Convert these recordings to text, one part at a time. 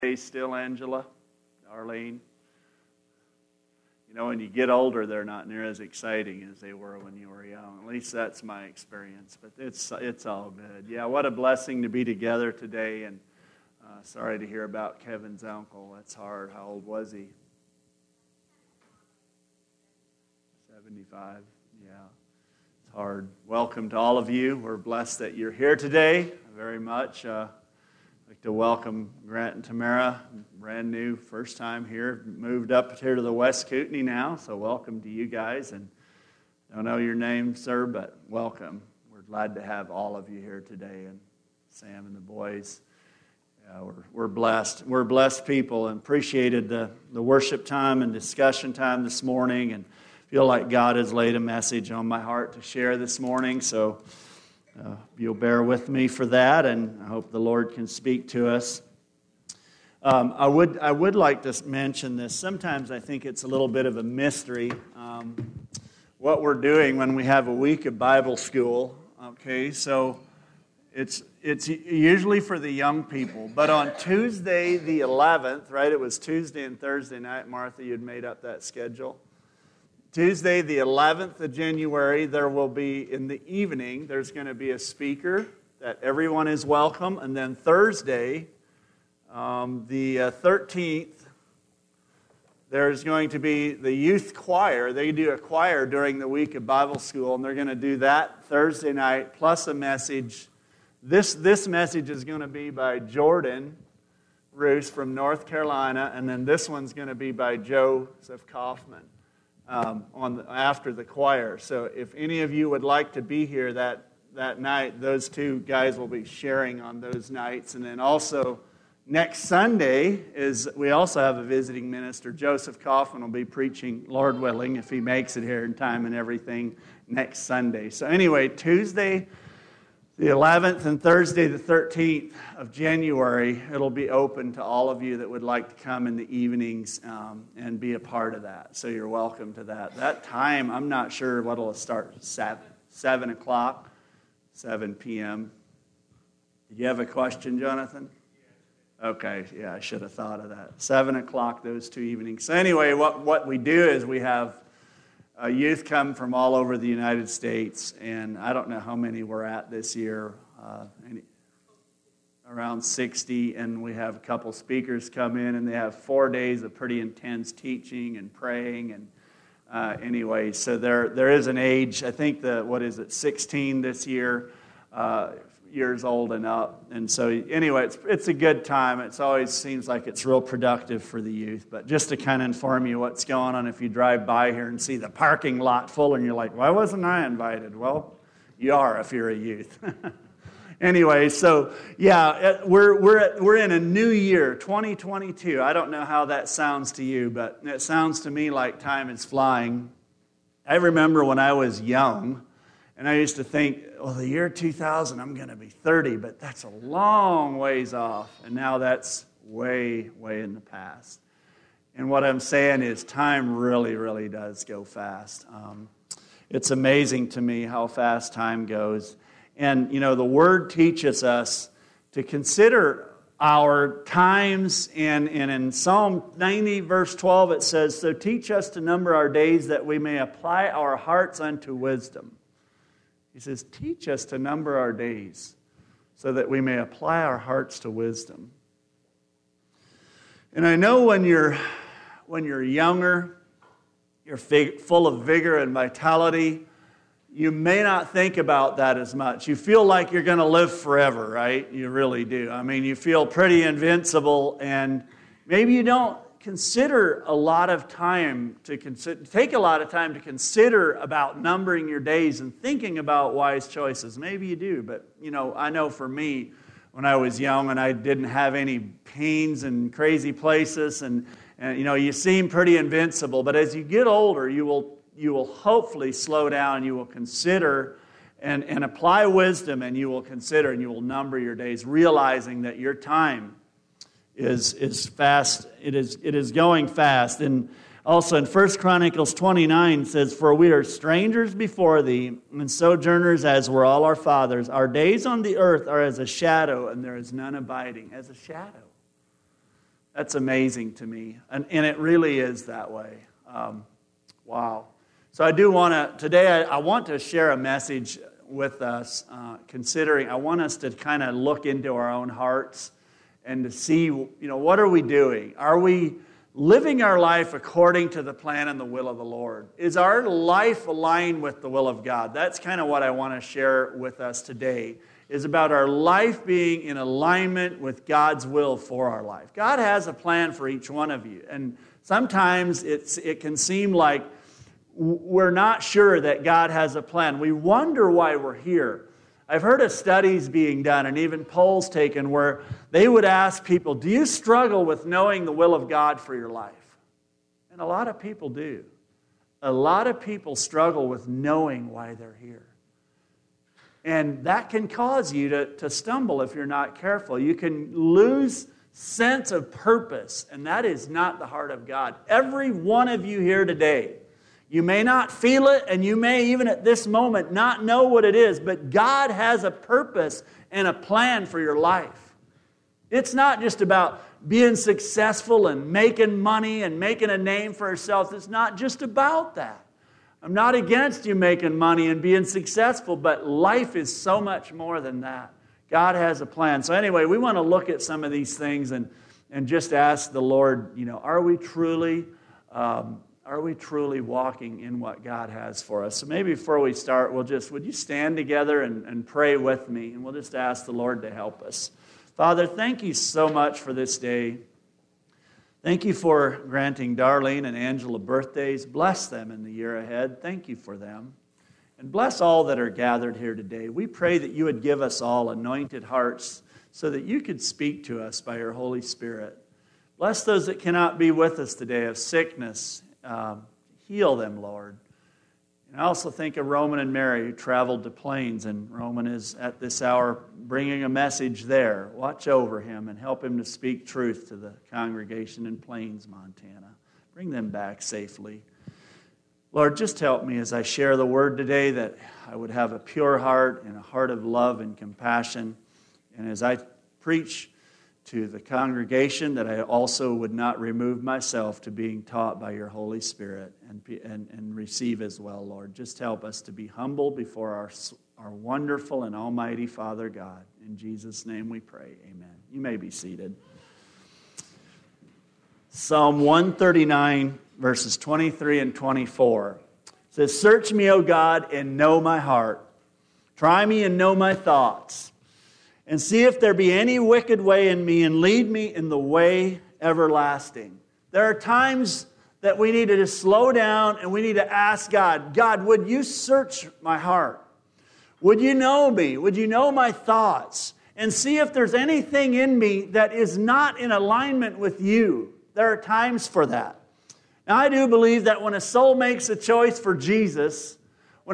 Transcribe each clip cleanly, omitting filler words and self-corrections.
Hey, still Angela, Darlene. You know, when you get older, they're not near as exciting as they were when you were young. At least that's my experience, but it's all good. Yeah, what a blessing to be together today, and sorry to hear about Kevin's uncle. That's hard. How old was he? 75. Yeah, it's hard. Welcome to all of you. We're blessed that you're here today very much. I'd like to welcome Grant and Tamara, brand new, first time here, moved up here to the West Kootenai now, so welcome to you guys. And I don't know your name, sir, but welcome. We're glad to have all of you here today, and Sam and the boys. We're blessed. We're blessed people, and appreciated the worship time and discussion time this morning, and feel like God has laid a message on my heart to share this morning, so you'll bear with me for that, and I hope the Lord can speak to us. I would like to mention this. Sometimes I think it's a little bit of a mystery what we're doing when we have a week of Bible school. Okay, so it's usually for the young people, but on Tuesday the 11th, right? It was Tuesday and Thursday night. Martha, you'd made up that schedule. Tuesday, the 11th of January, there will be, in the evening, there's going to be a speaker that everyone is welcome. And then Thursday, the 13th, there's going to be the youth choir. They do a choir during the week of Bible school, and they're going to do that Thursday night, plus a message. This message is going to be by Jordan Roos from North Carolina, and then this one's going to be by Joseph Kaufman. After the choir. So if any of you would like to be here that night, those two guys will be sharing on those nights. And then also next Sunday we also have a visiting minister. Joseph Kaufman will be preaching, Lord willing, if he makes it here in time and everything, next Sunday. So anyway, Tuesday the 11th and Thursday the 13th of January, it'll be open to all of you that would like to come in the evenings and be a part of that. So you're welcome to that. That time, I'm not sure what it'll start, 7 o'clock, 7 p.m. Did you have a question, Jonathan? Okay, yeah, I should have thought of that. 7 o'clock those two evenings. So anyway, what we do is we have youth come from all over the United States, and I don't know how many we're at this year, around 60, and we have a couple speakers come in, and they have 4 days of pretty intense teaching and praying, and anyway, so there is an age, I think 16 this year, years old and up, and so anyway, it's a good time. It always seems like it's real productive for the youth, but just to kind of inform you what's going on, if you drive by here and see the parking lot full and you're like, why wasn't I invited? Well, you are if you're a youth. Anyway, so yeah, we're in a new year, 2022. I don't know how that sounds to you, but it sounds to me like time is flying. I remember when I was young, and I used to think, well, the year 2000, I'm going to be 30, but that's a long ways off. And now that's way, way in the past. And what I'm saying is time really, really does go fast. It's amazing to me how fast time goes. And, you know, the Word teaches us to consider our times. And in Psalm 90, verse 12, it says, so teach us to number our days that we may apply our hearts unto wisdom. He says, teach us to number our days so that we may apply our hearts to wisdom. And I know when you're younger, you're full of vigor and vitality, you may not think about that as much. You feel like you're going to live forever, right? You really do. I mean, you feel pretty invincible, and maybe you don't consider a lot of time to take a lot of time to consider about numbering your days and thinking about wise choices. Maybe you do, but you know, I know for me, when I was young and I didn't have any pains and crazy places, and you know, you seem pretty invincible. But as you get older, you will hopefully slow down. You will consider and apply wisdom, and you will consider and you will number your days, realizing that your time is fast. It is going fast. And also in 1 Chronicles 29 says, for we are strangers before thee, and sojourners as were all our fathers. Our days on the earth are as a shadow, and there is none abiding. As a shadow. That's amazing to me. And it really is that way. Wow. So I do want to, today I want to share a message with us, considering I want us to kind of look into our own hearts and to see, what are we doing? Are we living our life according to the plan and the will of the Lord? Is our life aligned with the will of God? That's kind of what I want to share with us today, is about our life being in alignment with God's will for our life. God has a plan for each one of you, and sometimes it can seem like we're not sure that God has a plan. We wonder why we're here. I've heard of studies being done and even polls taken where they would ask people, do you struggle with knowing the will of God for your life? And a lot of people do. A lot of people struggle with knowing why they're here. And that can cause you to stumble if you're not careful. You can lose sense of purpose, and that is not the heart of God. Every one of you here today, you may not feel it, and you may even at this moment not know what it is, but God has a purpose and a plan for your life. It's not just about being successful and making money and making a name for yourself. It's not just about that. I'm not against you making money and being successful, but life is so much more than that. God has a plan. So anyway, we want to look at some of these things and just ask the Lord, are we truly walking in what God has for us? So maybe before we start, would you stand together and pray with me, and we'll just ask the Lord to help us. Father, thank you so much for this day. Thank you for granting Darlene and Angela birthdays. Bless them in the year ahead. Thank you for them. And bless all that are gathered here today. We pray that you would give us all anointed hearts so that you could speak to us by your Holy Spirit. Bless those that cannot be with us today of sickness. Heal them, Lord. And I also think of Roman and Mary who traveled to Plains, and Roman is at this hour bringing a message there. Watch over him and help him to speak truth to the congregation in Plains, Montana. Bring them back safely. Lord, just help me as I share the word today that I would have a pure heart and a heart of love and compassion. And as I preach to the congregation, that I also would not remove myself to being taught by your Holy Spirit and receive as well, Lord. Just help us to be humble before our wonderful and almighty Father God. In Jesus' name we pray. Amen. You may be seated. Psalm 139, verses 23 and 24 says, "Search me, O God, and know my heart. Try me and know my thoughts. And see if there be any wicked way in me, and lead me in the way everlasting." There are times that we need to just slow down and we need to ask God, God, would you search my heart? Would you know me? Would you know my thoughts? And see if there's anything in me that is not in alignment with you. There are times for that. Now, I do believe that when a soul makes a choice for Jesus, the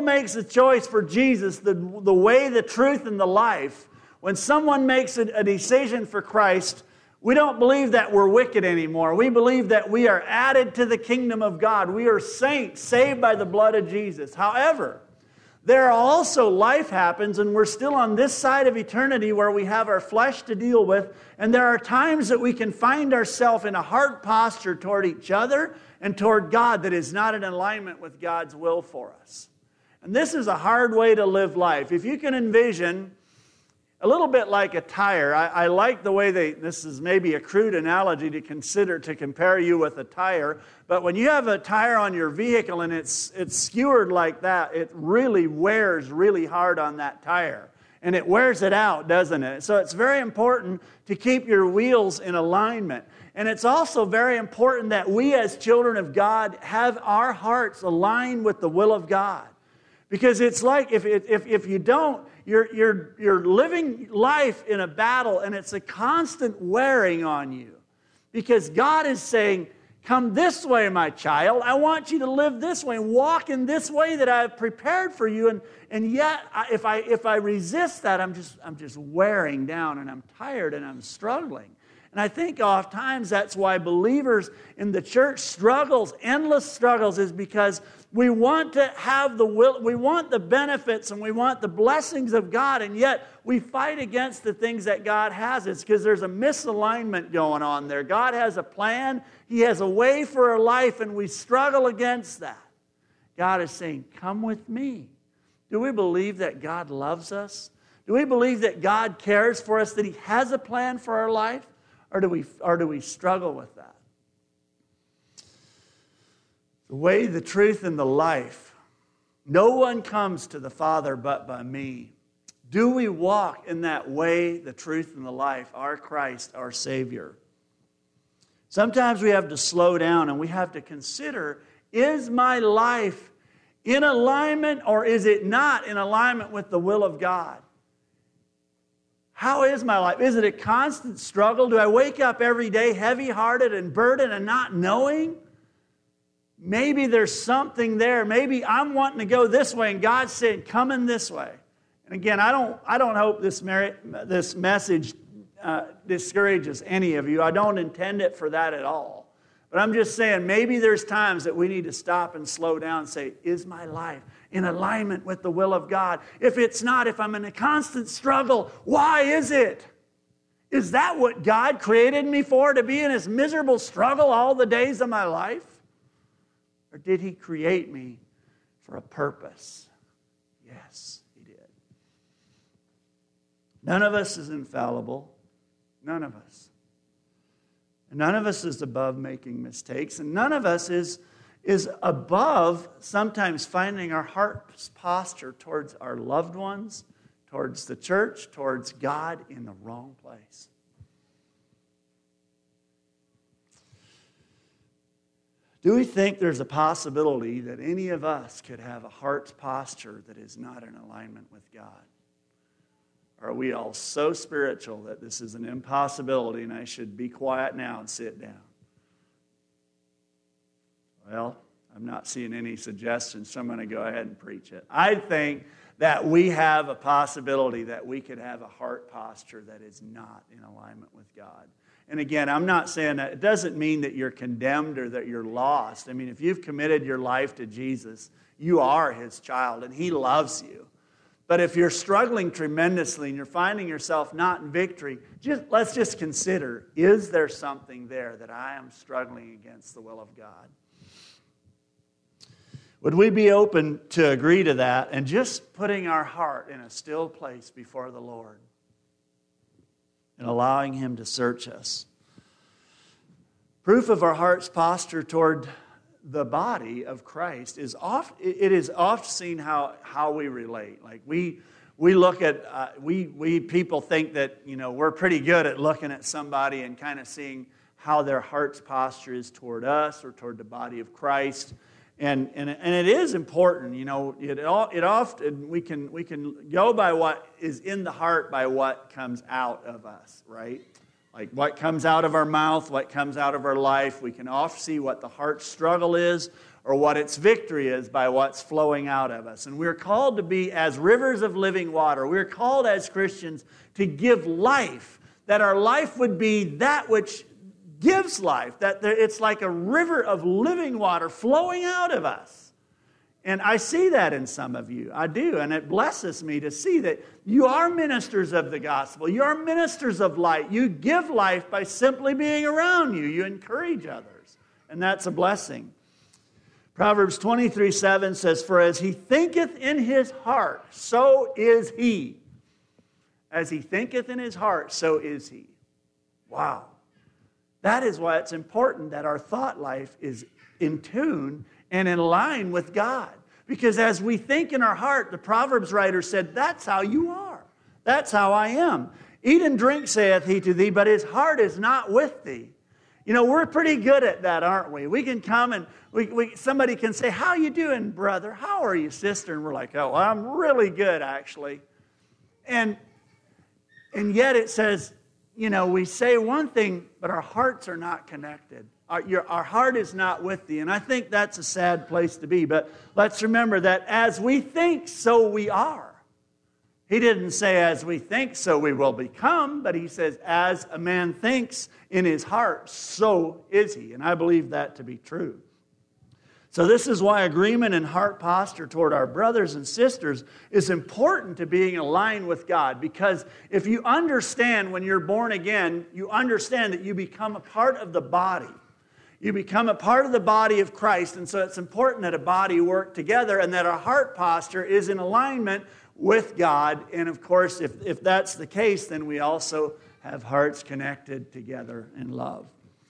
way, the truth, and the life, when someone makes a decision for Christ, we don't believe that we're wicked anymore. We believe that we are added to the kingdom of God. We are saints, saved by the blood of Jesus. However, there are also life happens, and we're still on this side of eternity where we have our flesh to deal with, and there are times that we can find ourselves in a heart posture toward each other and toward God that is not in alignment with God's will for us. And this is a hard way to live life. If you can envision a little bit like a tire. I like the way this is maybe a crude analogy to compare you with a tire, but when you have a tire on your vehicle and it's skewered like that, it really wears really hard on that tire. And it wears it out, doesn't it? So it's very important to keep your wheels in alignment. And it's also very important that we as children of God have our hearts aligned with the will of God. Because it's like if you don't, you're living life in a battle, and it's a constant wearing on you. Because God is saying, come this way, my child. I want you to live this way, walk in this way that I have prepared for you. And yet, if I resist that, I'm just wearing down, and I'm tired, and I'm struggling. And I think oftentimes that's why believers in the church endless struggles, is because we want to have the will, we want the benefits and we want the blessings of God, and yet we fight against the things that God has. It's because there's a misalignment going on there. God has a plan, He has a way for our life, and we struggle against that. God is saying, come with me. Do we believe that God loves us? Do we believe that God cares for us, that He has a plan for our life? Or do we struggle with that? The way, the truth, and the life. No one comes to the Father but by me. Do we walk in that way, the truth, and the life, our Christ, our Savior? Sometimes we have to slow down and we have to consider, is my life in alignment or is it not in alignment with the will of God? How is my life? Is it a constant struggle? Do I wake up every day heavy-hearted and burdened and not knowing? Maybe there's something there. Maybe I'm wanting to go this way and God's saying, come in this way. And again, I don't hope this message discourages any of you. I don't intend it for that at all. But I'm just saying, maybe there's times that we need to stop and slow down and say, is my life in alignment with the will of God? If it's not, if I'm in a constant struggle, why is it? Is that what God created me for, to be in this miserable struggle all the days of my life? Or did He create me for a purpose? Yes, He did. None of us is infallible. None of us. And none of us is above making mistakes. And none of us is above sometimes finding our heart's posture towards our loved ones, towards the church, towards God in the wrong place. Do we think there's a possibility that any of us could have a heart's posture that is not in alignment with God? Or are we all so spiritual that this is an impossibility and I should be quiet now and sit down? Well, I'm not seeing any suggestions, so I'm going to go ahead and preach it. I think that we have a possibility that we could have a heart posture that is not in alignment with God. And again, I'm not saying that. It doesn't mean that you're condemned or that you're lost. I mean, if you've committed your life to Jesus, you are His child and He loves you. But if you're struggling tremendously and you're finding yourself not in victory, let's just consider, is there something there that I am struggling against the will of God? Would we be open to agree to that and just putting our heart in a still place before the Lord and allowing Him to search us? Proof of our heart's posture toward the body of Christ is oft seen how we relate. Like we look at we people think that we're pretty good at looking at somebody and kind of seeing how their heart's posture is toward us or toward the body of Christ. And it is important, it often we can go by what is in the heart by what comes out of us, right? Like what comes out of our mouth, what comes out of our life. We can often see what the heart's struggle is or what its victory is by what's flowing out of us. And we're called to be as rivers of living water. We're called as Christians to give life, that our life would be that which gives life, that it's like a river of living water flowing out of us. And I see that in some of you. I do. And it blesses me to see that you are ministers of the gospel. You are ministers of light. You give life by simply being around you. You encourage others. And that's a blessing. Proverbs 23:7 says, "For as he thinketh in his heart, so is he." As he thinketh in his heart, so is he. Wow. That is why it's important that our thought life is in tune and in line with God. Because as we think in our heart, the Proverbs writer said, that's how you are. That's how I am. Eat and drink, saith he to thee, but his heart is not with thee. We're pretty good at that, aren't we? We can come and somebody can say, how you doing, brother? How are you, sister? And we're like, oh, I'm really good, actually. And yet it says, we say one thing, but our hearts are not connected. Our heart is not with thee. And I think that's a sad place to be. But let's remember that as we think, so we are. He didn't say, as we think, so we will become, but he says, as a man thinks in his heart, so is he. And I believe that to be true. So this is why agreement and heart posture toward our brothers and sisters is important to being aligned with God. Because if you understand when you're born again, you understand that you become a part of the body. You become a part of the body of Christ. And so it's important that a body work together and that our heart posture is in alignment with God. And of course, if that's the case, then we also have hearts connected together in love.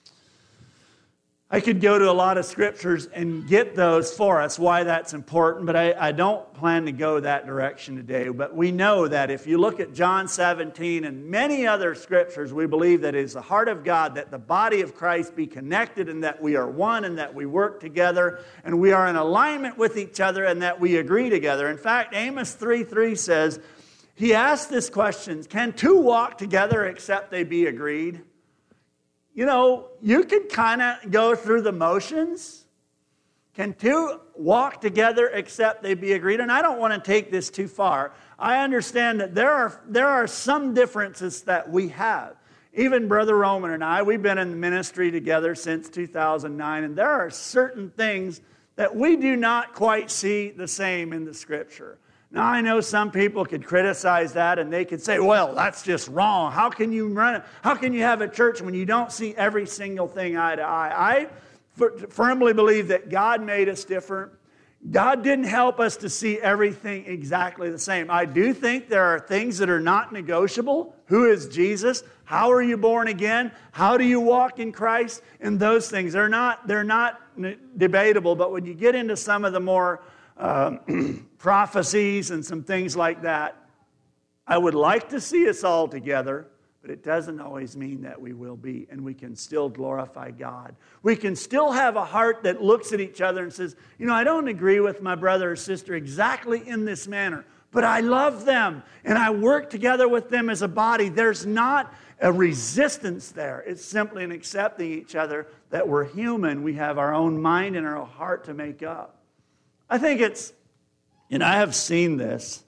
I could go to a lot of scriptures and get those for us, why that's important, but I don't plan to go that direction today. But we know that if you look at John 17 and many other scriptures, we believe that it is the heart of God that the body of Christ be connected and that we are one and that we work together and we are in alignment with each other and that we agree together. In fact, Amos 3:3 says, he asked this question, can two walk together except they be agreed? You know, you can kind of go through the motions. Can two walk together except they be agreed? And I don't want to take this too far. I understand that there are some differences that we have. Even Brother Roman and I, we've been in the ministry together since 2009, and there are certain things that we do not quite see the same in the Scripture. Now, I know some people could criticize that and they could say, well, that's just wrong. How can you run it? How can you have a church when you don't see every single thing eye to eye? I firmly believe that God made us different. God didn't help us to see everything exactly the same. I do think there are things that are not negotiable. Who is Jesus? How are you born again? How do you walk in Christ? And those things, they're not debatable. But when you get into some of the more prophecies and some things like that, I would like to see us all together, but it doesn't always mean that we will be, and we can still glorify God. We can still have a heart that looks at each other and says, you know, I don't agree with my brother or sister exactly in this manner, but I love them, and I work together with them as a body. There's not a resistance there. It's simply an accepting each other that we're human. We have our own mind and our own heart to make up. I think it's, and I have seen this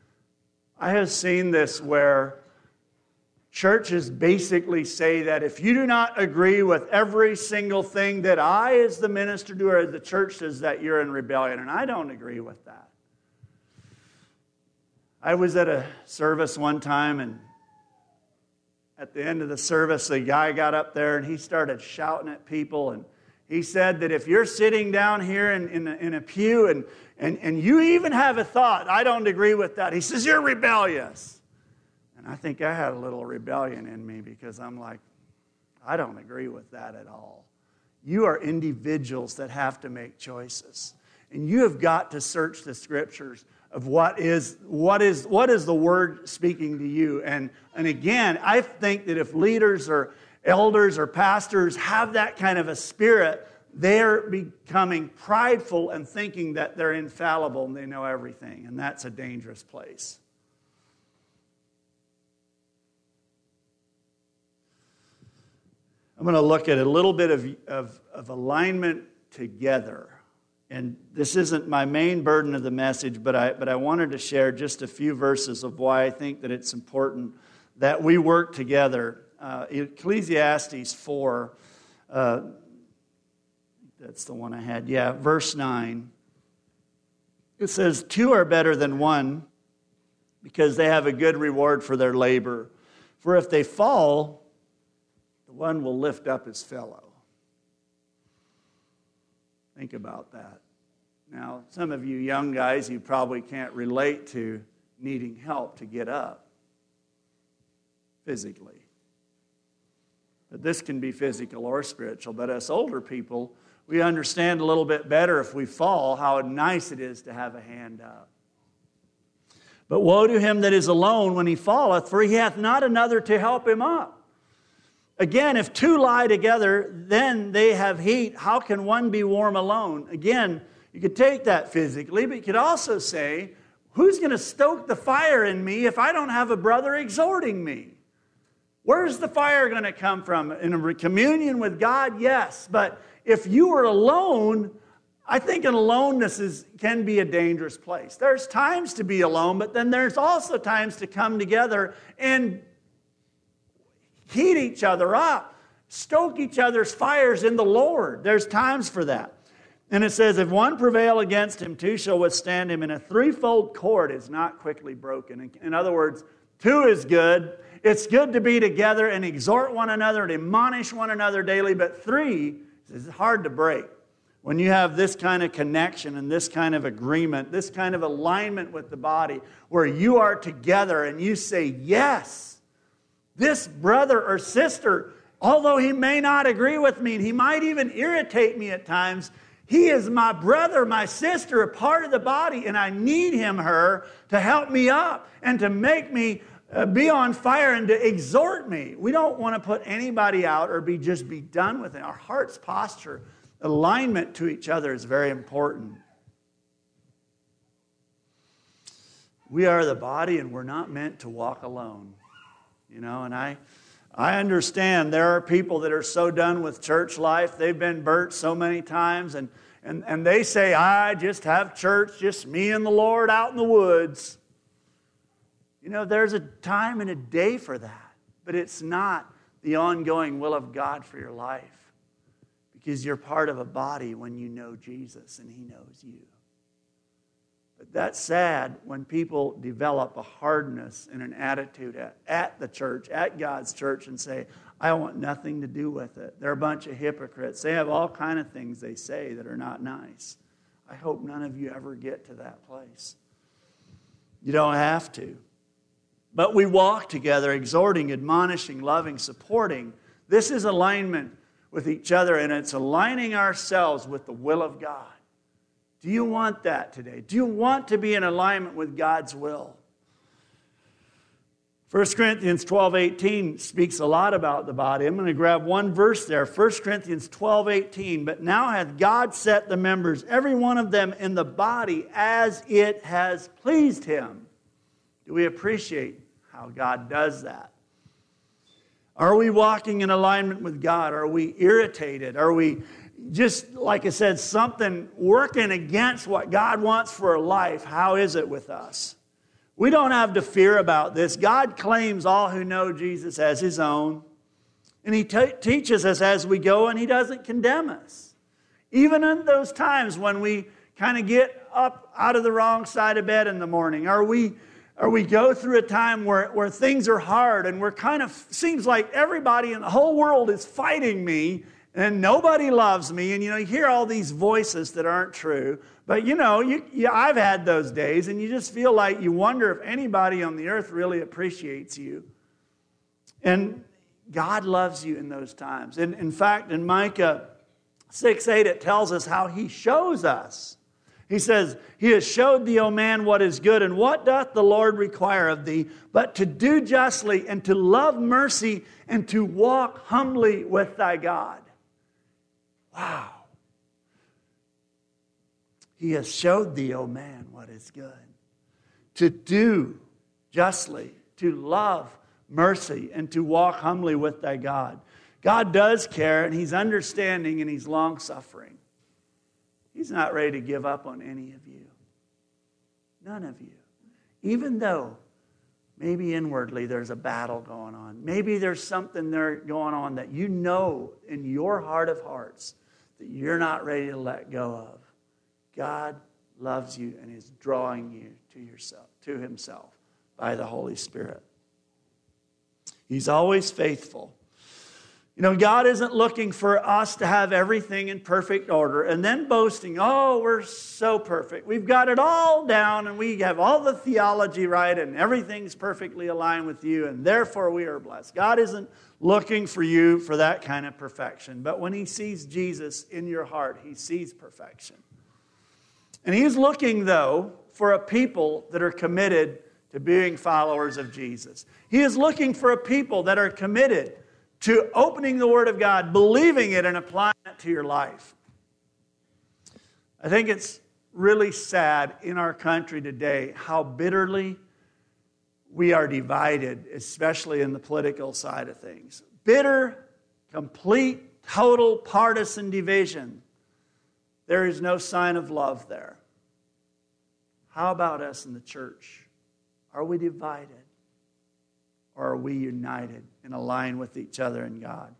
where churches basically say that if you do not agree with every single thing that I as the minister do or the church does, that you're in rebellion. And I don't agree with that. I was at a service one time, and at the end of the service, a guy got up there and he started shouting at people, and he said that if you're sitting down here in a pew and you even have a thought, I don't agree with that. He says, you're rebellious. And I think I had a little rebellion in me because I'm like, I don't agree with that at all. You are individuals that have to make choices. And you have got to search the Scriptures of what is the Word speaking to you. And again, I think that if leaders or elders or pastors have that kind of a spirit, they're becoming prideful and thinking that they're infallible and they know everything. And that's a dangerous place. I'm going to look at a little bit of alignment together. And this isn't my main burden of the message, but I wanted to share just a few verses of why I think that it's important that we work together. Ecclesiastes 4, that's the one I had. Yeah, verse 9. It says, 2 are better than 1 because they have a good reward for their labor. For if they fall, the one will lift up his fellow. Think about that. Now, some of you young guys, you probably can't relate to needing help to get up physically. But this can be physical or spiritual. But us older people, we understand a little bit better if we fall how nice it is to have a hand up. But woe to him that is alone when he falleth, for he hath not another to help him up. Again, if 2 lie together, then they have heat. How can one be warm alone? Again, you could take that physically, but you could also say, who's going to stoke the fire in me if I don't have a brother exhorting me? Where's the fire going to come from? In a communion with God? Yes. But if you are alone, I think aloneness can be a dangerous place. There's times to be alone, but then there's also times to come together and heat each other up, stoke each other's fires in the Lord. There's times for that. And it says, if one prevail against him, two shall withstand him, and a threefold cord is not quickly broken. In other words, two is good. It's good to be together and exhort one another and admonish one another daily, but three is hard to break. When you have this kind of connection and this kind of agreement, this kind of alignment with the body, where you are together and you say, yes, this brother or sister, although he may not agree with me and he might even irritate me at times, he is my brother, my sister, a part of the body, and I need him, her, to help me up and to make me be on fire and to exhort me. We don't want to put anybody out or just be done with it. Our heart's posture, alignment to each other is very important. We are the body and we're not meant to walk alone. And I understand there are people that are so done with church life. They've been burnt so many times and they say, I just have church, just me and the Lord out in the woods. There's a time and a day for that, but it's not the ongoing will of God for your life. Because you're part of a body when you know Jesus and He knows you. But that's sad when people develop a hardness and an attitude at the church, at God's church, and say, I want nothing to do with it. They're a bunch of hypocrites. They have all kind of things they say that are not nice. I hope none of you ever get to that place. You don't have to. But we walk together, exhorting, admonishing, loving, supporting. This is alignment with each other, and it's aligning ourselves with the will of God. Do you want that today? Do you want to be in alignment with God's will? 1 Corinthians 12:18 speaks a lot about the body. I'm going to grab one verse there. 1 Corinthians 12:18. But now hath God set the members, every one of them, in the body as it has pleased Him. Do we appreciate how God does that? Are we walking in alignment with God? Are we irritated? Are we just, like I said, something working against what God wants for our life? How is it with us? We don't have to fear about this. God claims all who know Jesus as His own. And He teaches us as we go, and He doesn't condemn us. Even in those times when we kind of get up out of the wrong side of bed in the morning, or we go through a time where things are hard and we're kind of, seems like everybody in the whole world is fighting me and nobody loves me. And, you hear all these voices that aren't true. But, I've had those days and you just feel like you wonder if anybody on the earth really appreciates you. And God loves you in those times. And in fact, in Micah 6:8, it tells us how He shows us. He says, He has showed thee, O man, what is good, and what doth the Lord require of thee, but to do justly, and to love mercy, and to walk humbly with thy God. Wow. He has showed thee, O man, what is good. To do justly, to love mercy, and to walk humbly with thy God. God does care, and He's understanding, and He's long-suffering. He's not ready to give up on any of you. None of you. Even though maybe inwardly there's a battle going on. Maybe there's something there going on that you know in your heart of hearts that you're not ready to let go of. God loves you and is drawing you to Himself by the Holy Spirit. He's always faithful. God isn't looking for us to have everything in perfect order and then boasting, oh, we're so perfect. We've got it all down and we have all the theology right and everything's perfectly aligned with you and therefore we are blessed. God isn't looking for you for that kind of perfection. But when He sees Jesus in your heart, He sees perfection. And He's looking, though, for a people that are committed to being followers of Jesus. He is looking for a people that are committed to opening the Word of God, believing it, and applying it to your life. I think it's really sad in our country today how bitterly we are divided, especially in the political side of things. Bitter, complete, total partisan division. There is no sign of love there. How about us in the church? Are we divided? Or are we united and aligned with each other in God?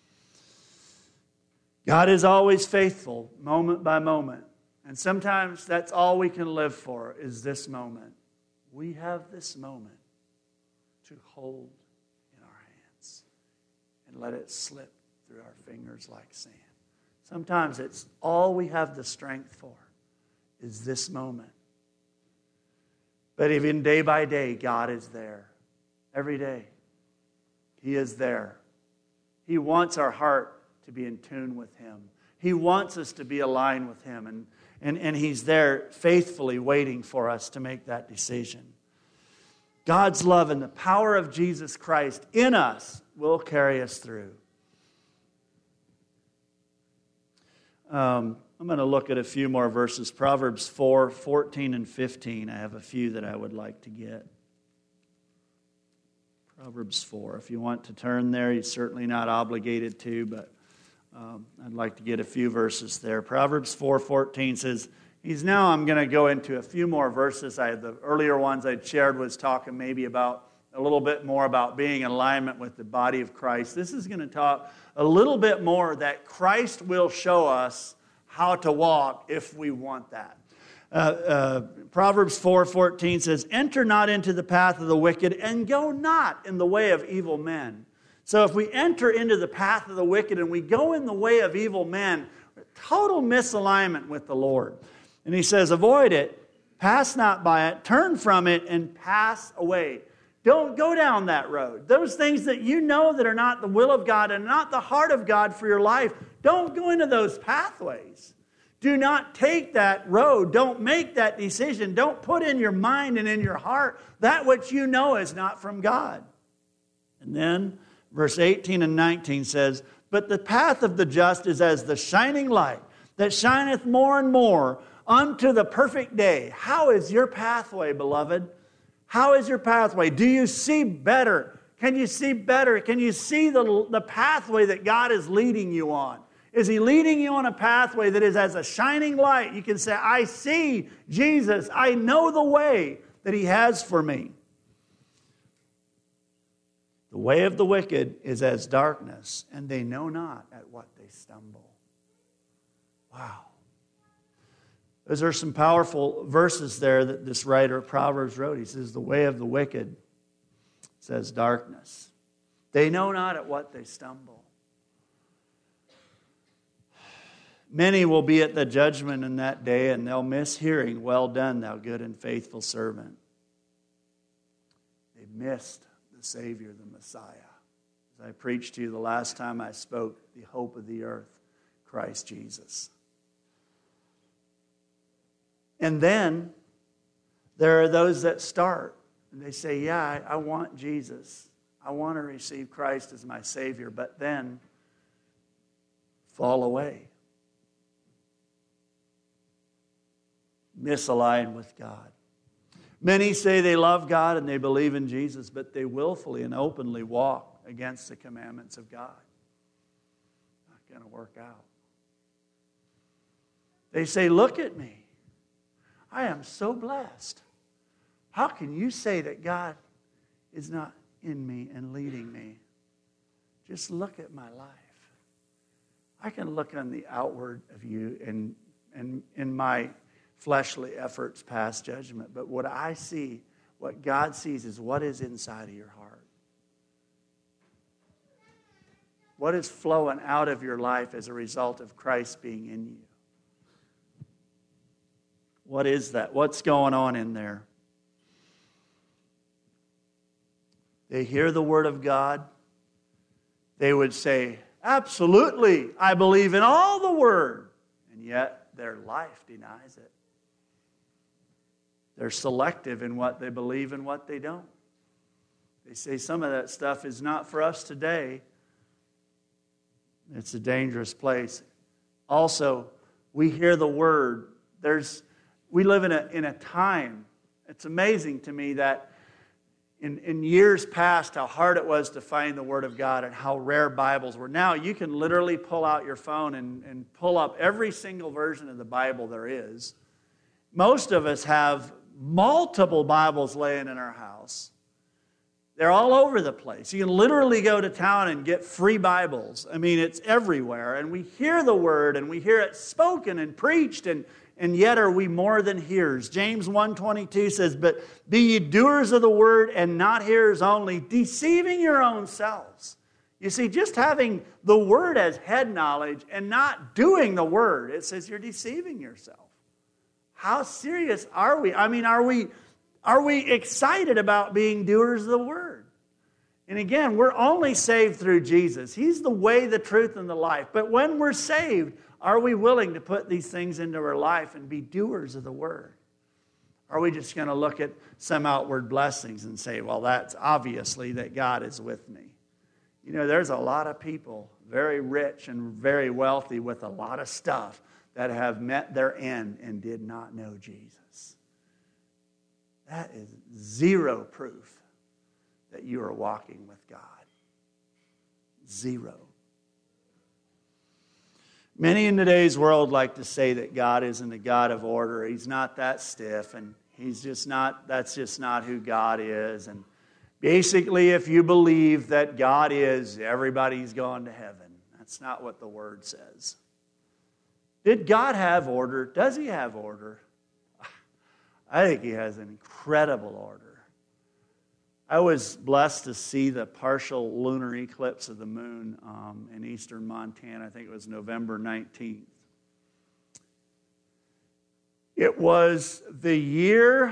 God is always faithful, moment by moment. And sometimes that's all we can live for, is this moment. We have this moment to hold in our hands and let it slip through our fingers like sand. Sometimes it's all we have the strength for is this moment. But even day by day, God is there. Every day, He is there. He wants our heart to be in tune with Him. He wants us to be aligned with Him. And He's there faithfully waiting for us to make that decision. God's love and the power of Jesus Christ in us will carry us through. I'm going to look at a few more verses. Proverbs 4, 14 and 15. I have a few that I would like to get. Proverbs 4. If you want to turn there, you're certainly not obligated to, but I'd like to get a few verses there. Proverbs 4:14 says, I'm going to go into a few more verses. The earlier ones I'd shared was talking maybe about a little bit more about being in alignment with the body of Christ. This is going to talk a little bit more that Christ will show us how to walk if we want that. Proverbs 4:14 says, enter not into the path of the wicked and go not in the way of evil men. So if we enter into the path of the wicked and we go in the way of evil men, total misalignment with the Lord. And he says, avoid it, pass not by it, turn from it, and pass away. Don't go down that road. Those things that you know that are not the will of God and not the heart of God for your life, don't go into those pathways. Do not take that road. Don't make that decision. Don't put in your mind and in your heart that which you know is not from God. And then verse 18 and 19 says, but the path of the just is as the shining light that shineth more and more unto the perfect day. How is your pathway, beloved? How is your pathway? Do you see better? Can you see better? Can you see the pathway that God is leading you on? Is He leading you on a pathway that is as a shining light? You can say, I see Jesus. I know the way that He has for me. The way of the wicked is as darkness, and they know not at what they stumble. Wow. Those are some powerful verses there that this writer of Proverbs wrote. He says, the way of the wicked says darkness. They know not at what they stumble. Many will be at the judgment in that day, and they'll miss hearing, well done, thou good and faithful servant. They missed the Savior, the Messiah. As I preached to you the last time I spoke, the hope of the earth, Christ Jesus. And then there are those that start and they say, yeah, I want Jesus. I want to receive Christ as my Savior, but then fall away. Misalign with God. Many say they love God and they believe in Jesus, but they willfully and openly walk against the commandments of God. Not going to work out. They say, look at me. I am so blessed. How can you say that God is not in me and leading me? Just look at my life. I can look on the outward of you and in my fleshly efforts pass judgment. But what I see, what God sees is what is inside of your heart. What is flowing out of your life as a result of Christ being in you? What is that? What's going on in there? They hear the Word of God. They would say, absolutely, I believe in all the Word. And yet their life denies it. They're selective in what they believe and what they don't. They say some of that stuff is not for us today. It's a dangerous place. Also, we hear the Word. We live in a time, it's amazing to me that in years past how hard it was to find the Word of God and how rare Bibles were. Now you can literally pull out your phone and pull up every single version of the Bible there is. Most of us have multiple Bibles laying in our house. They're all over the place. You can literally go to town and get free Bibles. I mean, it's everywhere. And we hear the Word and we hear it spoken and preached, and yet are we more than hearers? James 1:22 says, "But be ye doers of the Word and not hearers only, deceiving your own selves." You see, just having the Word as head knowledge and not doing the Word, it says you're deceiving yourself. How serious are we? I mean, are we excited about being doers of the Word? And again, we're only saved through Jesus. He's the way, the truth, and the life. But when we're saved, are we willing to put these things into our life and be doers of the Word? Are we just going to look at some outward blessings and say, well, that's obviously that God is with me? You know, there's a lot of people, very rich and very wealthy with a lot of stuff, that have met their end and did not know Jesus. That is zero proof that you are walking with God. Zero. Many in today's world like to say that God isn't a God of order. He's not that stiff, and that's just not who God is. And basically, if you believe that God is, everybody's going to heaven. That's not what the Word says. Did God have order? Does He have order? I think He has an incredible order. I was blessed to see the partial lunar eclipse of the moon in eastern Montana. I think it was November 19th. It was the year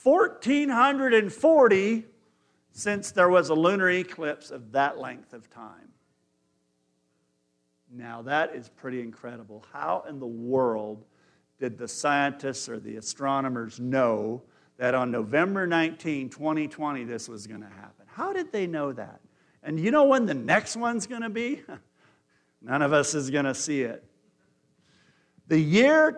1440 since there was a lunar eclipse of that length of time. Now that is pretty incredible. How in the world did the scientists or the astronomers know that on November 19, 2020, this was going to happen? How did they know that? And you know when the next one's going to be? None of us is going to see it. The year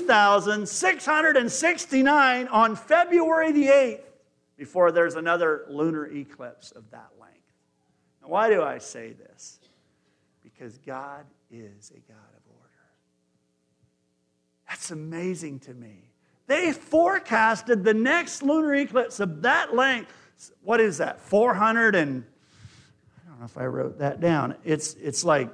2669 on February the 8th, before there's another lunar eclipse of that length. Now, why do I say this? Because God is a God of order. That's amazing to me. They forecasted the next lunar eclipse of that length. What is that? 400 and... I don't know if I wrote that down. It's like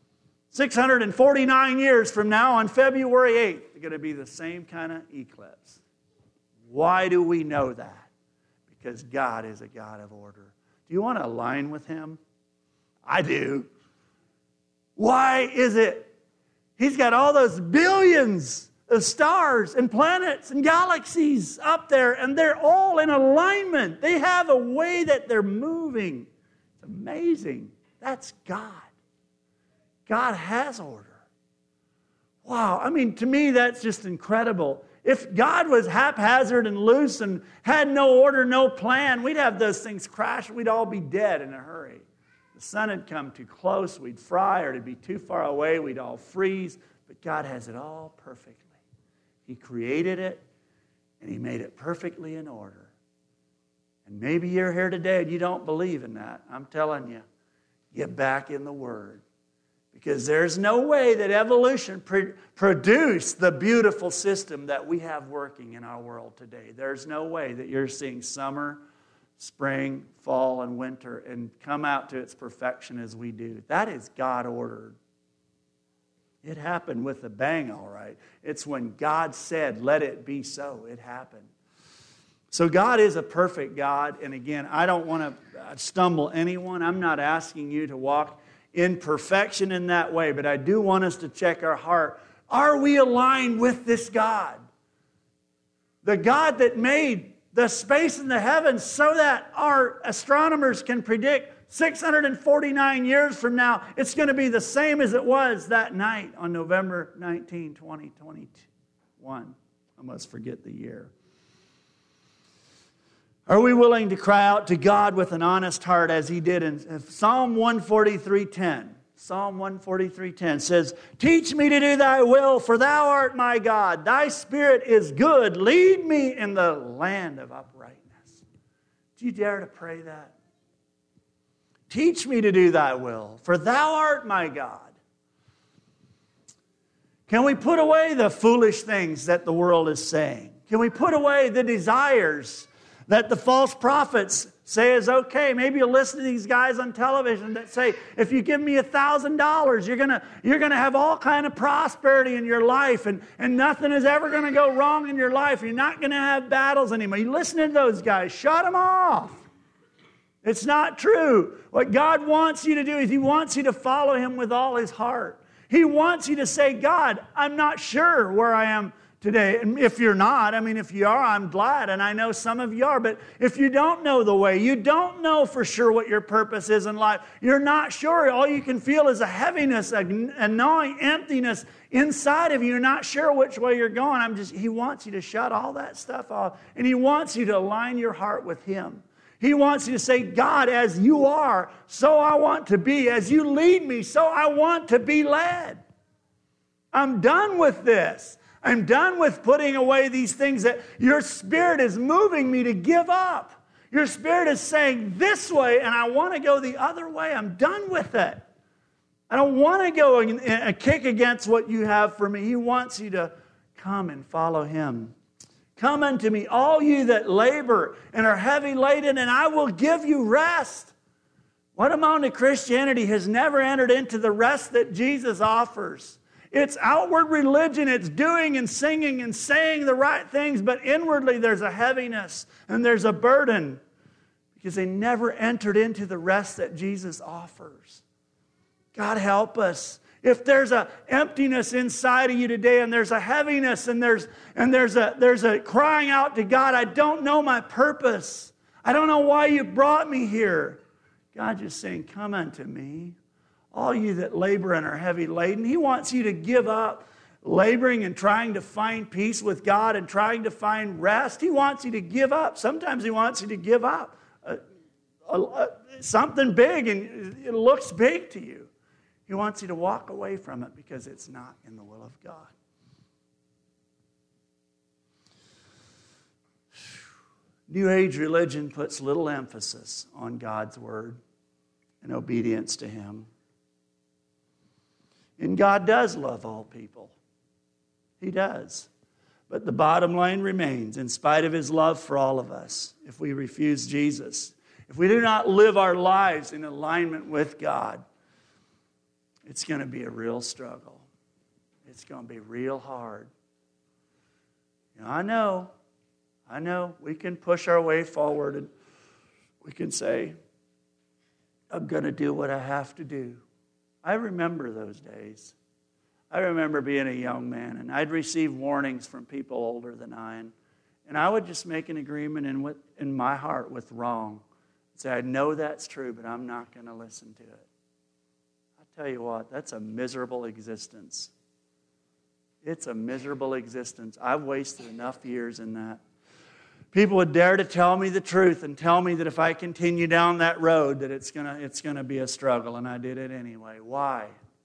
649 years from now on February 8th. It's going to be the same kind of eclipse. Why do we know that? Because God is a God of order. Do you want to align with Him? I do. Why is it? He's got all those billions of stars and planets and galaxies up there, and they're all in alignment. They have a way that they're moving. It's amazing. That's God. God has order. Wow, I mean, to me, that's just incredible. If God was haphazard and loose and had no order, no plan, we'd have those things crash. We'd all be dead in a hurry. The sun had come too close, we'd fry, or it'd be too far away, we'd all freeze. But God has it all perfectly. He created it, and He made it perfectly in order. And maybe you're here today and you don't believe in that. I'm telling you, get back in the Word. Because there's no way that evolution produced the beautiful system that we have working in our world today. There's no way that you're seeing summer, spring, fall, and winter and come out to its perfection as we do. That is God-ordered. It happened with a bang, all right. It's when God said, let it be so. It happened. So God is a perfect God. And again, I don't want to stumble anyone. I'm not asking you to walk in perfection in that way. But I do want us to check our heart. Are we aligned with this God? The God that made the space in the heavens so that our astronomers can predict 649 years from now, it's going to be the same as it was that night on November 19, 2021. I must forget the year. Are we willing to cry out to God with an honest heart as He did in Psalm 143:10? Psalm 143:10 says, "Teach me to do Thy will, for Thou art my God. Thy Spirit is good. Lead me in the land of uprightness." Do you dare to pray that? Teach me to do thy will, for thou art my God. Can we put away the foolish things that the world is saying? Can we put away the desires that the false prophets say is okay? Maybe you'll listen to these guys on television that say, if you give me $1,000, you're gonna have all kind of prosperity in your life, and nothing is ever going to go wrong in your life. You're not going to have battles anymore. You listen to those guys, shut them off. It's not true. What God wants you to do is He wants you to follow Him with all His heart. He wants you to say, God, I'm not sure where I am today. And if you're not, if you are, I'm glad. And I know some of you are. But if you don't know the way, you don't know for sure what your purpose is in life, you're not sure. All you can feel is a heaviness, a gnawing emptiness inside of you. You're not sure which way you're going. He wants you to shut all that stuff off. And He wants you to align your heart with Him. He wants you to say, God, as you are, so I want to be. As you lead me, so I want to be led. I'm done with this. I'm done with putting away these things that your Spirit is moving me to give up. Your Spirit is saying this way, and I want to go the other way. I'm done with it. I don't want to go and kick against what you have for me. He wants you to come and follow Him. Come unto me, all you that labor and are heavy laden, and I will give you rest. What amount of Christianity has never entered into the rest that Jesus offers? It's outward religion. It's doing and singing and saying the right things, but inwardly there's a heaviness and there's a burden because they never entered into the rest that Jesus offers. God help us. If there's an emptiness inside of you today, and there's a heaviness, and there's a crying out to God, I don't know my purpose. I don't know why you brought me here. God just saying, come unto me, all you that labor and are heavy laden. He wants you to give up laboring and trying to find peace with God and trying to find rest. He wants you to give up. Sometimes He wants you to give up something big, and it looks big to you. He wants you to walk away from it because it's not in the will of God. New Age religion puts little emphasis on God's Word and obedience to Him. And God does love all people. He does. But the bottom line remains, in spite of His love for all of us, if we refuse Jesus, if we do not live our lives in alignment with God, it's going to be a real struggle. It's going to be real hard. I know. We can push our way forward and we can say, I'm going to do what I have to do. I remember those days. I remember being a young man, and I'd receive warnings from people older than I, and I would just make an agreement in my heart with wrong. Say, I know that's true, but I'm not going to listen to it. Tell you what, that's a miserable existence. It's a miserable existence. I've wasted enough years in that. People would dare to tell me the truth and tell me that if I continue down that road that it's gonna be a struggle, and I did it anyway. Why?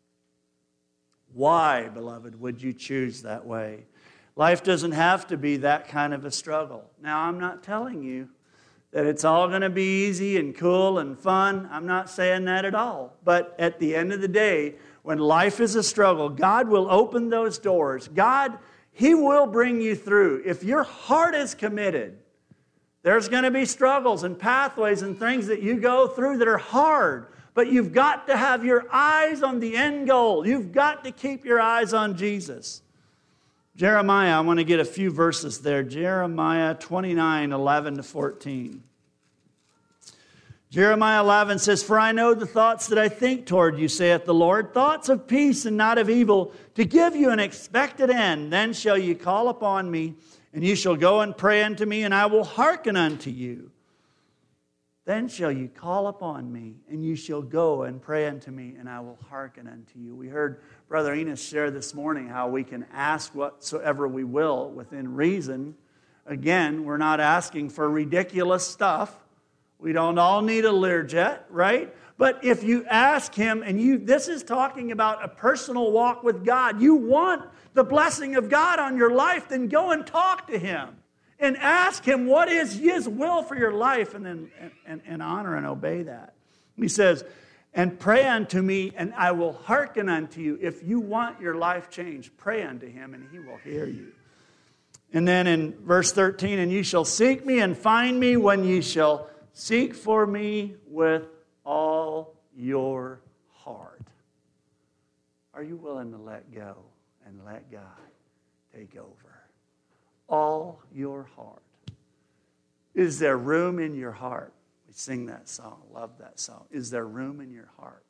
Why, beloved, would you choose that way? Life doesn't have to be that kind of a struggle. Now, I'm not telling you that it's all going to be easy and cool and fun. I'm not saying that at all. But at the end of the day, when life is a struggle, God will open those doors. God, He will bring you through. If your heart is committed, there's going to be struggles and pathways and things that you go through that are hard. But you've got to have your eyes on the end goal. You've got to keep your eyes on Jesus. Jeremiah, I want to get a few verses there. Jeremiah 29, 11 to 14. Jeremiah 11 says, For I know the thoughts that I think toward you, saith the Lord, thoughts of peace and not of evil, to give you an expected end. Then shall you call upon me, and you shall go and pray unto me, and I will hearken unto you. Then shall you call upon me, and you shall go and pray unto me, and I will hearken unto you. We heard Brother Enos share this morning how we can ask whatsoever we will within reason. Again, we're not asking for ridiculous stuff. We don't all need a Learjet, right? But if you ask Him, and this is talking about a personal walk with God. You want the blessing of God on your life, then go and talk to Him. and ask Him what is His will for your life, and then and honor and obey that. He says, and pray unto me, and I will hearken unto you. If you want your life changed, pray unto Him, and He will hear you. And then in verse 13, and ye shall seek me and find me when ye shall seek for me with all your heart. Are you willing to let go and let God take over? All your heart. Is there room in your heart? We sing that song. Love that song. Is there room in your heart?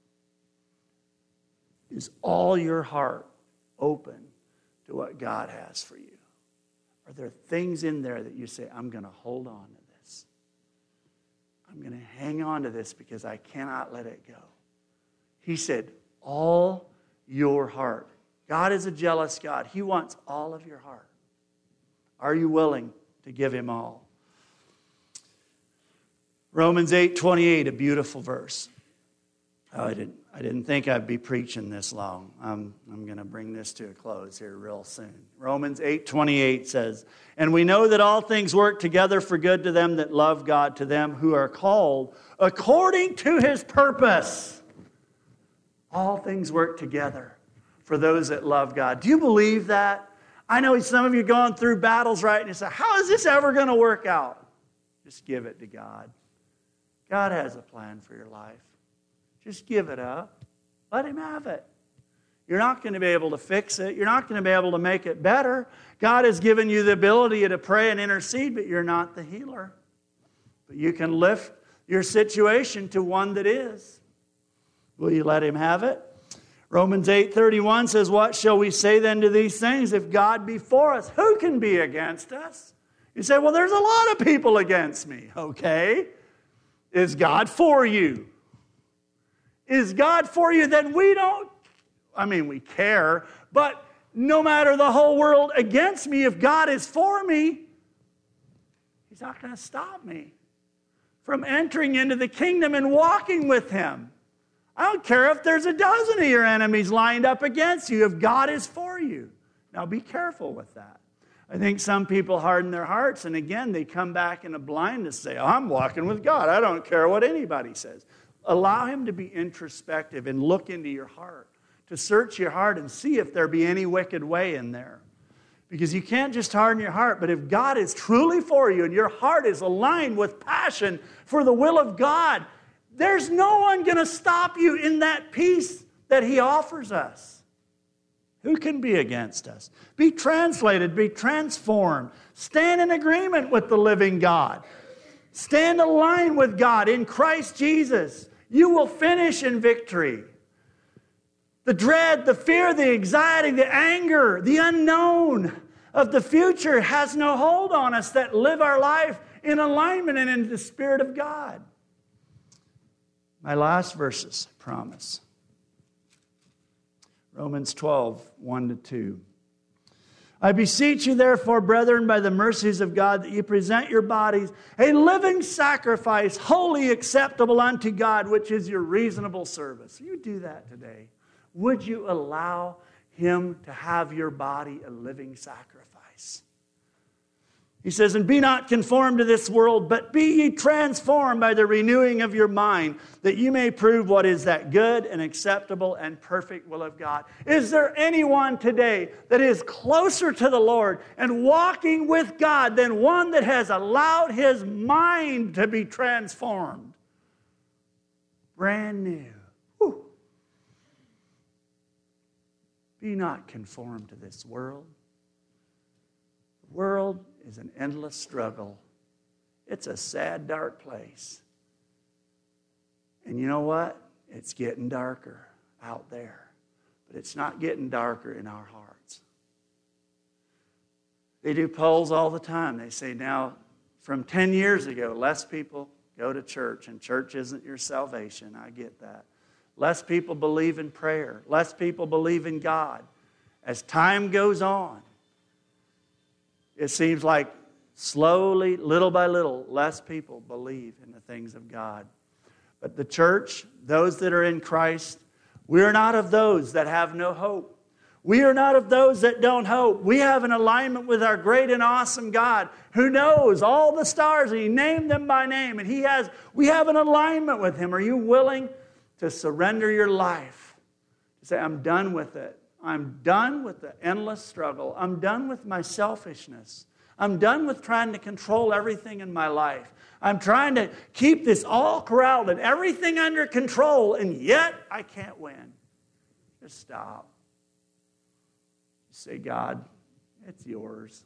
Is all your heart open to what God has for you? Are there things in there that you say, I'm going to hold on to this? I'm going to hang on to this because I cannot let it go. He said, all your heart. God is a jealous God. He wants all of your heart. Are you willing to give Him all? Romans 8:28, a beautiful verse. Oh, I didn't think I'd be preaching this long. I'm going to bring this to a close here real soon. Romans 8:28 says, and we know that all things work together for good to them that love God, to them who are called according to His purpose. All things work together for those that love God. Do you believe that? I know some of you are going through battles right and you say, how is this ever going to work out? Just give it to God. God has a plan for your life. Just give it up. Let Him have it. You're not going to be able to fix it. You're not going to be able to make it better. God has given you the ability to pray and intercede, but you're not the healer. But you can lift your situation to one that is. Will you let Him have it? Romans 8:31 says, what shall we say then to these things? If God be for us, who can be against us? You say, well, there's a lot of people against me. Okay. Is God for you? Is God for you? Then we care, but no matter the whole world against me, if God is for me, He's not going to stop me from entering into the kingdom and walking with Him. I don't care if there's a dozen of your enemies lined up against you, if God is for you. Now be careful with that. I think some people harden their hearts, and again, they come back in a blindness, say, I'm walking with God. I don't care what anybody says. Allow Him to be introspective and look into your heart, to search your heart and see if there be any wicked way in there. Because you can't just harden your heart, but if God is truly for you and your heart is aligned with passion for the will of God, there's no one going to stop you in that peace that He offers us. Who can be against us? Be translated, be transformed. Stand in agreement with the living God. Stand aligned with God in Christ Jesus. You will finish in victory. The dread, the fear, the anxiety, the anger, the unknown of the future has no hold on us that live our life in alignment and in the Spirit of God. My last verses, I promise. Romans 12:1-2. I beseech you, therefore, brethren, by the mercies of God, that you present your bodies a living sacrifice, wholly acceptable unto God, which is your reasonable service. You do that today. Would you allow Him to have your body a living sacrifice? He says, and be not conformed to this world, but be ye transformed by the renewing of your mind, that you may prove what is that good and acceptable and perfect will of God. Is there anyone today that is closer to the Lord and walking with God than one that has allowed his mind to be transformed? Brand new. Whew. Be not conformed to this world. The world is an endless struggle. It's a sad, dark place. And you know what? It's getting darker out there. But it's not getting darker in our hearts. They do polls all the time. They say now, from 10 years ago, less people go to church, and church isn't your salvation. I get that. Less people believe in prayer. Less people believe in God. As time goes on, it seems like slowly, little by little, less people believe in the things of God. But the church, those that are in Christ, we're not of those that have no hope. We are not of those that don't hope. We have an alignment with our great and awesome God who knows all the stars, and He named them by name. And we have an alignment with Him. Are you willing to surrender your life? To say, I'm done with it. I'm done with the endless struggle. I'm done with my selfishness. I'm done with trying to control everything in my life. I'm trying to keep this all corralled and everything under control, and yet I can't win. Just stop. Say, God, it's yours.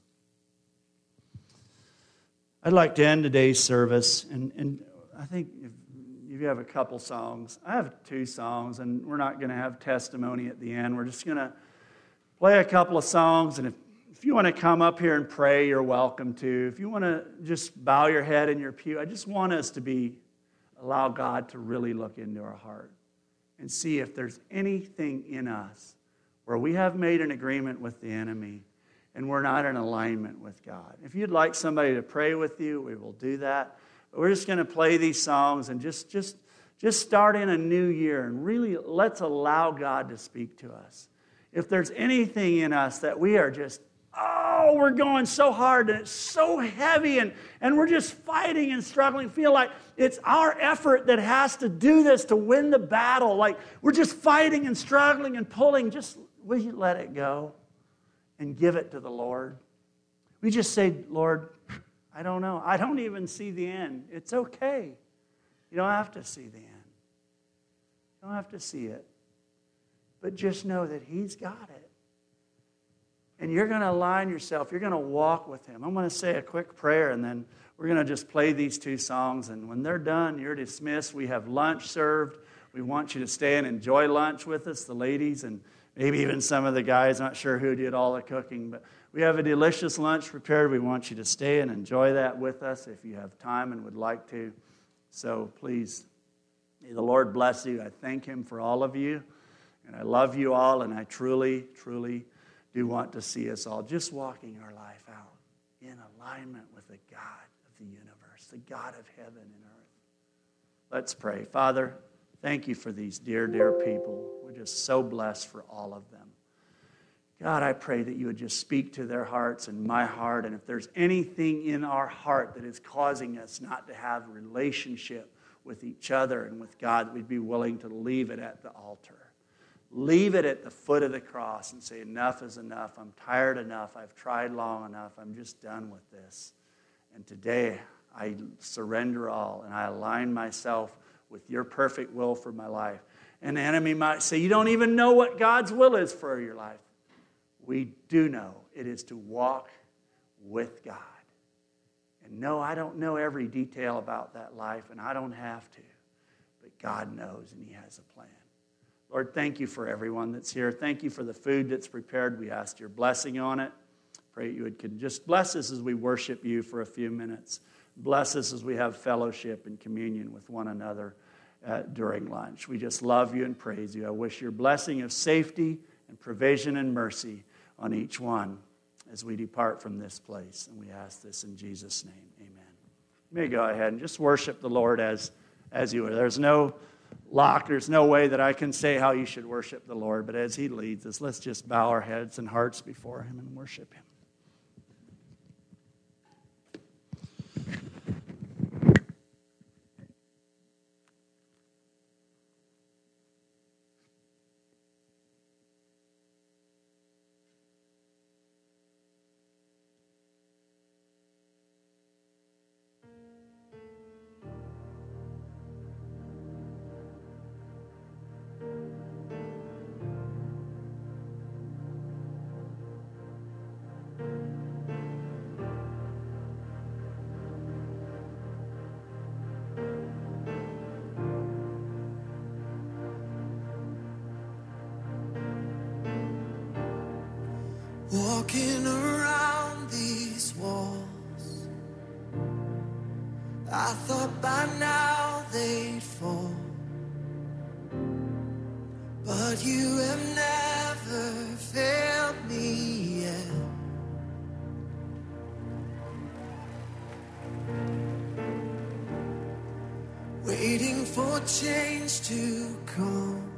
I'd like to end today's service, and I think if you have a couple songs. I have 2 songs, and we're not going to have testimony at the end. We're just going to play a couple of songs, and if you want to come up here and pray, you're welcome to. If you want to just bow your head in your pew, I just want us to allow God to really look into our heart and see if there's anything in us where we have made an agreement with the enemy and we're not in alignment with God. If you'd like somebody to pray with you, we will do that. But we're just going to play these songs and just start in a new year and really let's allow God to speak to us. If there's anything in us that we are just, we're going so hard and it's so heavy and we're just fighting and struggling, feel like it's our effort that has to do this to win the battle. Like we're just fighting and struggling and pulling. Just will you let it go and give it to the Lord? We just say, Lord, I don't know. I don't even see the end. It's okay. You don't have to see the end. You don't have to see it. But just know that He's got it. And you're going to align yourself. You're going to walk with Him. I'm going to say a quick prayer, and then we're going to just play these 2 songs. And when they're done, you're dismissed. We have lunch served. We want you to stay and enjoy lunch with us, the ladies, and maybe even some of the guys. Not sure who did all the cooking, but we have a delicious lunch prepared. We want you to stay and enjoy that with us if you have time and would like to. So please, may the Lord bless you. I thank Him for all of you, and I love you all, and I truly, truly do want to see us all just walking our life out in alignment with the God of the universe, the God of heaven and earth. Let's pray. Father, thank you for these dear, dear people. We're just so blessed for all of them. God, I pray that you would just speak to their hearts and my heart, and if there's anything in our heart that is causing us not to have a relationship with each other and with God, that we'd be willing to leave it at the altar. Leave it at the foot of the cross and say, enough is enough. I'm tired enough. I've tried long enough. I'm just done with this. And today, I surrender all, and I align myself with your perfect will for my life. And the enemy might say, you don't even know what God's will is for your life. We do know it is to walk with God. And no, I don't know every detail about that life, and I don't have to. But God knows, and He has a plan. Lord, thank you for everyone that's here. Thank you for the food that's prepared. We ask your blessing on it. Pray you would just bless us as we worship you for a few minutes. Bless us as we have fellowship and communion with one another during lunch. We just love you and praise you. I wish your blessing of safety and provision and mercy on each one as we depart from this place. And we ask this in Jesus' name. Amen. You may go ahead and just worship the Lord as you are. There's no way that I can say how you should worship the Lord, but as He leads us, let's just bow our heads and hearts before Him and worship Him. Walking around these walls, I thought by now they'd fall, but you have never failed me yet. Waiting for change to come,